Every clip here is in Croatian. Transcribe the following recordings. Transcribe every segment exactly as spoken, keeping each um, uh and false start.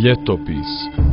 Ljetopis.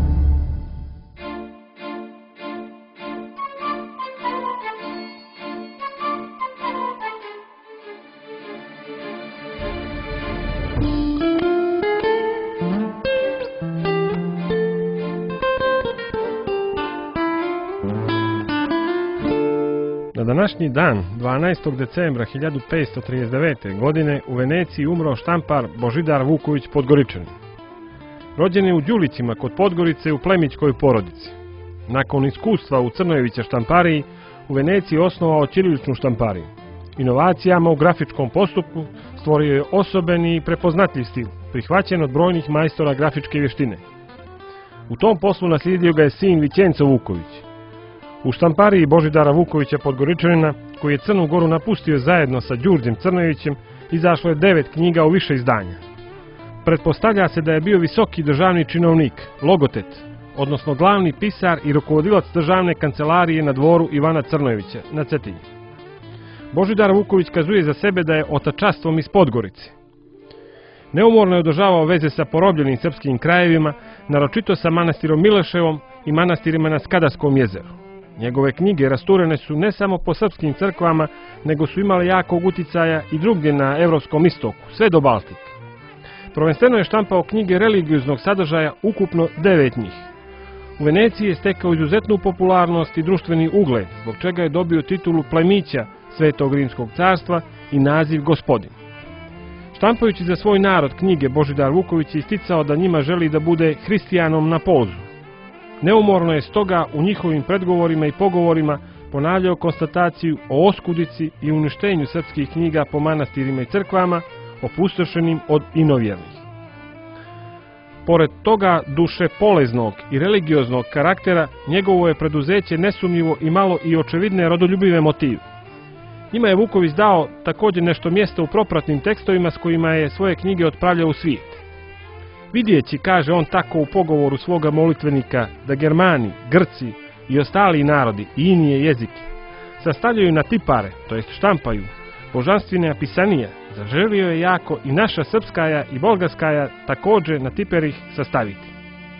Na današnji dan, dvanaestog decembra hiljadu petsto trideset devete. godine, u Veneciji umro štampar Božidar Vuković Podgoričanin. Rođen je u Đulićima kod Podgorice u plemićkoj porodici. Nakon iskustva u Crnojevića štampariji, u Veneciji osnovao ćiriličnu štampariju. Inovacijama u grafičkom postupku stvorio je osobeni i prepoznatljiv stil, prihvaćen od brojnih majstora grafičke vještine. U tom poslu naslijedio ga je sin Vićenco Vuković. U štampariji Božidara Vukovića Podgoričanina, koji je Crnu Goru napustio zajedno sa Đurđem Crnojevićem, izašlo je devet knjiga u više izdanja. Pretpostavlja se da je bio visoki državni činovnik, logotet, odnosno glavni pisar i rukovodilac državne kancelarije na dvoru Ivana Crnojevića na Cetinju. Božidar Vuković kazuje za sebe da je otačastvom iz Podgorice. Neumorno je održavao veze sa porobljenim srpskim krajevima, naročito sa manastirom Mileševom i manastirima na Skadarskom jezeru. Njegove knjige rasturene su ne samo po srpskim crkvama, nego su imale jakog uticaja i drugdje na evropskom istoku, sve do Baltika. Prvenstveno je štampao knjige religioznog sadržaja, ukupno devet njih. U Veneciji je stekao izuzetnu popularnost i društveni ugled, zbog čega je dobio titulu plemića Svetog Rimskog carstva i naziv gospodin. Štampajući za svoj narod knjige, Božidar Vuković je isticao da njima želi da bude hristijanom na polzu. Neumorno je stoga u njihovim predgovorima i pogovorima ponavljao konstataciju o oskudici i uništenju srpskih knjiga po manastirima i crkvama, opustošenim od inovjernih. Pored toga duše poleznog i religioznog karaktera, njegovo je preduzeće nesumnjivo imalo i očevidne rodoljubive motive. Njima je Vuković dao također nešto mjesta u propratnim tekstovima s kojima je svoje knjige otpravljao u svijet. Vidjeći, kaže on tako u pogovoru svoga molitvenika, da Germani, Grci i ostali narodi i inije jezike sastavljaju na tipare, to jest štampaju, božanstvene pisanije, zaželio je jako i naša srpskaja i bolgarskaja također na tiperih sastaviti.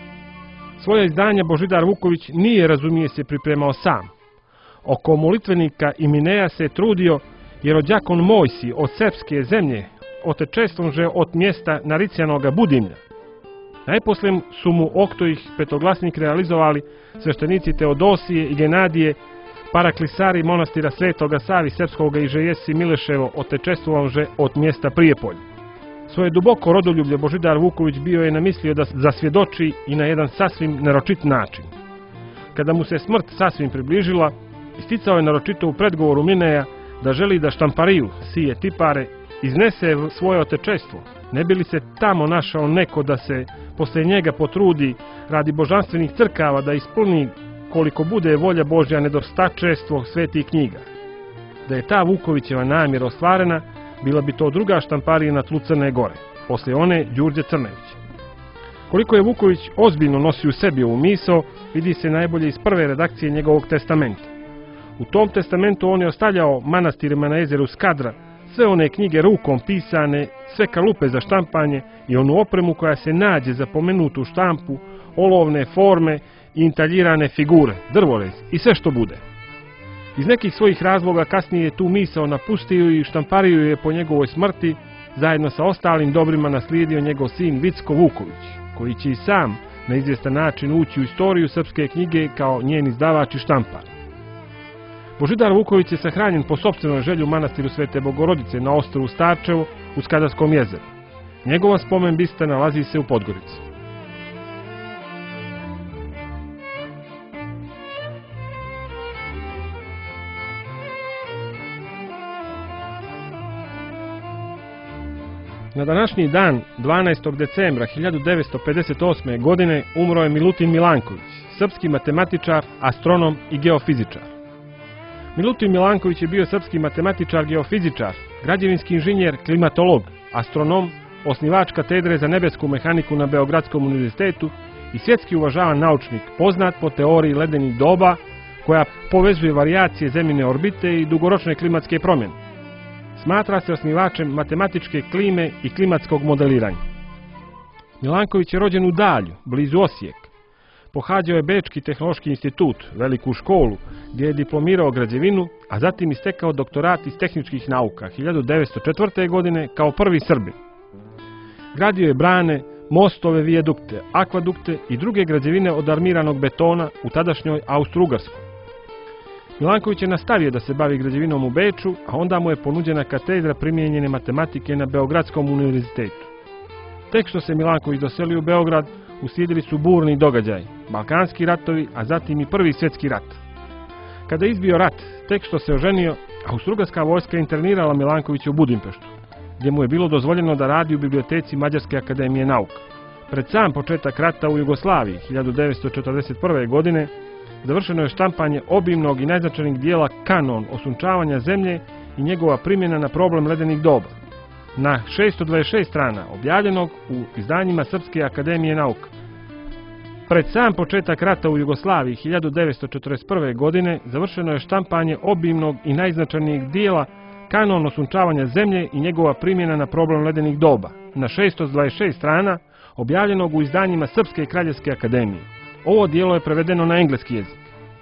Svoje izdanja Božidar Vuković nije, razumije se, pripremao sam. Oko molitvenika i Mineja se trudio, jer rođakon Mojsi od srpske zemlje otečestvom že od mjesta naricjanoga Budimlja. Najposlije su mu oktojih petoglasnik realizovali sveštenici Teodosije i Genadije, paraklisari monastira Svetoga Savi Srpskoga i Žejesi Mileševo otečestvovan že od mjesta Prijepolje. Svoje duboko rodoljublje Božidar Vuković bio je namislio da zasvjedoči i na jedan sasvim naročit način. Kada mu se smrt sasvim približila, isticao je naročito u predgovoru Mineja da želi da štampariju, sije tipare, iznese svoje otečestvo, ne bi li se tamo našao neko da se posle njega potrudi radi božanstvenih crkava da ispuni koliko bude volja Božja nedostačestvo svetih knjiga. Da je ta Vukovićeva namjera ostvarena, bila bi to druga štamparija na tlu Crne Gore, posle one Đurđe Crnojevića. Koliko je Vuković ozbiljno nosio u sebi ovu misao, vidi se najbolje iz prve redakcije njegovog testamenta. U tom testamentu on je ostavljao manastirima na jezeru Skadra sve one knjige rukom pisane, sve kalupe za štampanje i onu opremu koja se nađe za pomenutu štampu, olovne forme i intaljirane figure, drvorez i sve što bude. Iz nekih svojih razloga kasnije je tu misao napustio i štampariju je po njegovoj smrti zajedno sa ostalim dobrima naslijedio njegov sin Vicko Vuković, koji će i sam na izvjestan način ući u istoriju srpske knjige kao njen izdavač i štampar. Božidar Vuković je sahranjen po sopstvenoj želji u manastiru Svete Bogorodice na ostrvu Starčevo u Skadarskom jezeru. Njegova spomen bista nalazi se u Podgorici. Na današnji dan, dvanaestog decembra hiljadu devetsto pedeset osme. godine, umro je Milutin Milanković, srpski matematičar, astronom i geofizičar. Milutin Milanković je bio srpski matematičar, geofizičar, građevinski inženjer, klimatolog, astronom, osnivač katedre za nebesku mehaniku na Beogradskom univerzitetu i svjetski uvažavan naučnik, poznat po teoriji ledenih doba, koja povezuje varijacije zemljine orbite i dugoročne klimatske promjene. Smatra se osnivačem matematičke klime i klimatskog modeliranja. Milanković je rođen u Dalju, blizu Osijeka. Pohađao je Bečki tehnološki institut, veliku školu, gdje je diplomirao građevinu, a zatim istekao doktorat iz tehničkih nauka hiljadu devetsto četvrte. godine kao prvi Srbin. Gradio je brane, mostove, vijadukte, akvadukte i druge građevine od armiranog betona u tadašnjoj Austro-Ugarskoj. Milanković je nastavio da se bavi građevinom u Beču, a onda mu je ponuđena katedra primijenjene matematike na Beogradskom univerzitetu. Tek što se Milanković doselio u Beograd, uslijedili su burni događaj, Balkanski ratovi, a zatim i Prvi svjetski rat. Kada je izbio rat, tek što se oženio, Austro-Ugarska vojska internirala Milankovića u Budimpeštu, gdje mu je bilo dozvoljeno da radi u biblioteci Mađarske akademije nauka. Pred sam početak rata u Jugoslaviji hiljadu devetsto četrdeset prve. godine završeno je štampanje obimnog i najznačajnijeg dijela Kanon osunčavanja zemlje i njegova primjena na problem ledenih doba, na šesto dvadeset šest strana, objavljenog u izdanjima Srpske akademije nauka. Pred sam početak rata u Jugoslaviji hiljadu devetsto četrdeset prve. godine završeno je štampanje obimnog i najznačajnijeg dijela Kanon osunčavanja zemlje i njegova primjena na problem ledenih doba, na šesto dvadeset šest strana, objavljenog u izdanjima Srpske kraljevske akademije. Ovo dijelo je prevedeno na engleski jezik.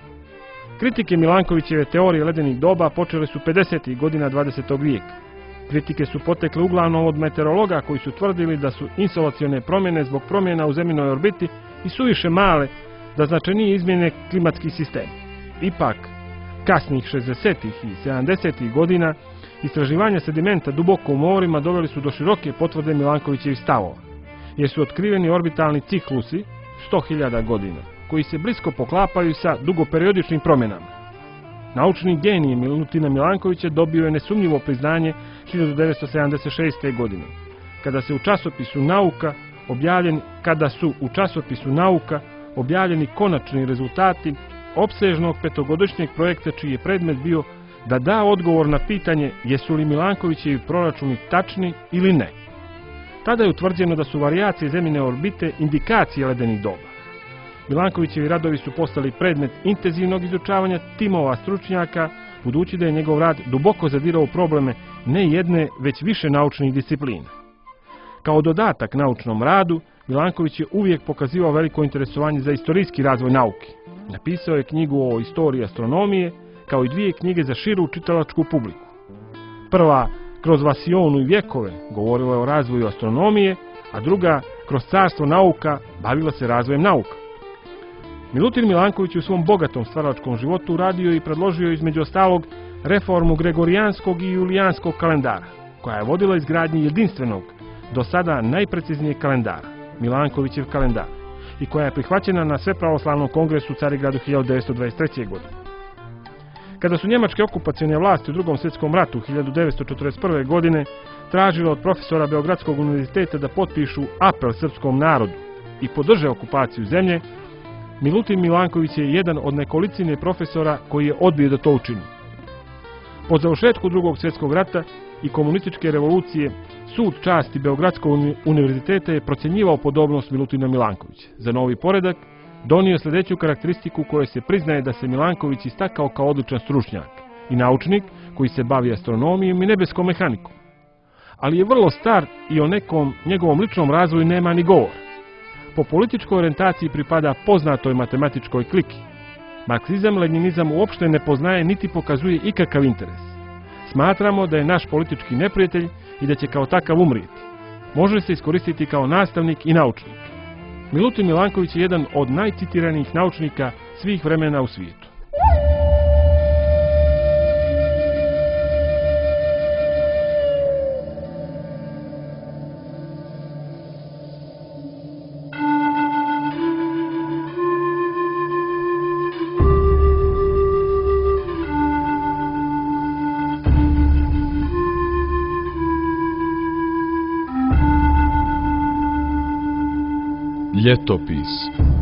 Kritike Milankovićeve teorije ledenih doba počele su pedesetih godina dvadesetog vijeka. Kritike su potekle uglavnom od meteorologa koji su tvrdili da su insolacione promjene zbog promjena u zemljinoj orbiti i suviše male da značajnije izmjene klimatski sistem. Ipak, kasnih šezdesetih i sedamdesetih godina istraživanja sedimenta duboko u morima doveli su do široke potvrde Milankovićevih stavova, jer su otkriveni orbitalni ciklusi sto hiljada godina, koji se blisko poklapaju sa dugoperiodičnim promjenama. Naučni genij Milutina Milankovića dobio je nesumnjivo priznanje hiljadu devetsto sedamdeset šeste. godine, kada se u časopisu Nauka objavljeni, kada su u časopisu Nauka objavljeni konačni rezultati opsežnog petogodišnjeg projekta čiji je predmet bio da da odgovor na pitanje jesu li Milankovićevi proračuni tačni ili ne. Tada je utvrđeno da su varijacije zemljine orbite indikacije ledenih doba. Milankovićevi radovi su postali predmet intenzivnog izučavanja timova stručnjaka, budući da je njegov rad duboko zadirao u probleme ne jedne, već više naučnih disciplina. Kao dodatak naučnom radu, Milanković je uvijek pokazivao veliko interesovanje za istorijski razvoj nauke. Napisao je knjigu o istoriji astronomije, kao i dvije knjige za širu čitalačku publiku. Prva, Kroz Vasionu i vjekove, govorila je o razvoju astronomije, a druga, Kroz carstvo nauka, bavila se razvojem nauka. Milutin Milanković u svom bogatom stvaralačkom životu radio i predložio između ostalog reformu gregorijanskog i julijanskog kalendara, koja je vodila izgradnji jedinstvenog, do sada najpreciznijeg kalendara, Milankovićev kalendar, i koja je prihvaćena na Svepravoslavnom kongresu u Carigradu hiljadu devetsto dvadeset treće. godine. Kada su njemačke okupacione vlasti u Drugom svjetskom ratu hiljadu devetsto četrdeset prve. godine tražile od profesora Beogradskog univerziteta da potpišu apel srpskom narodu i podrže okupaciju zemlje, Milutin Milanković je jedan od nekolicine profesora koji je odbio da to učini. Po završetku Drugog svjetskog rata i komunističke revolucije, Sud časti Beogradskog univerziteta je procjenjivao podobnost Milutina Milankovića. Za novi poredak donio sljedeću karakteristiku kojoj se priznaje da se Milanković istakao kao odličan stručnjak i naučnik koji se bavi astronomijom i nebeskom mehanikom. Ali je vrlo star i o nekom njegovom ličnom razvoju nema ni govor. Po političkoj orijentaciji pripada poznatoj matematičkoj kliki. Marksizam-leninizam uopšte ne poznaje niti pokazuje ikakav interes. Smatramo da je naš politički neprijatelj i da će kao takav umrijeti. Može se iskoristiti kao nastavnik i naučnik. Milutin Milanković je jedan od najcitiranijih naučnika svih vremena u svijetu. Ljetopis.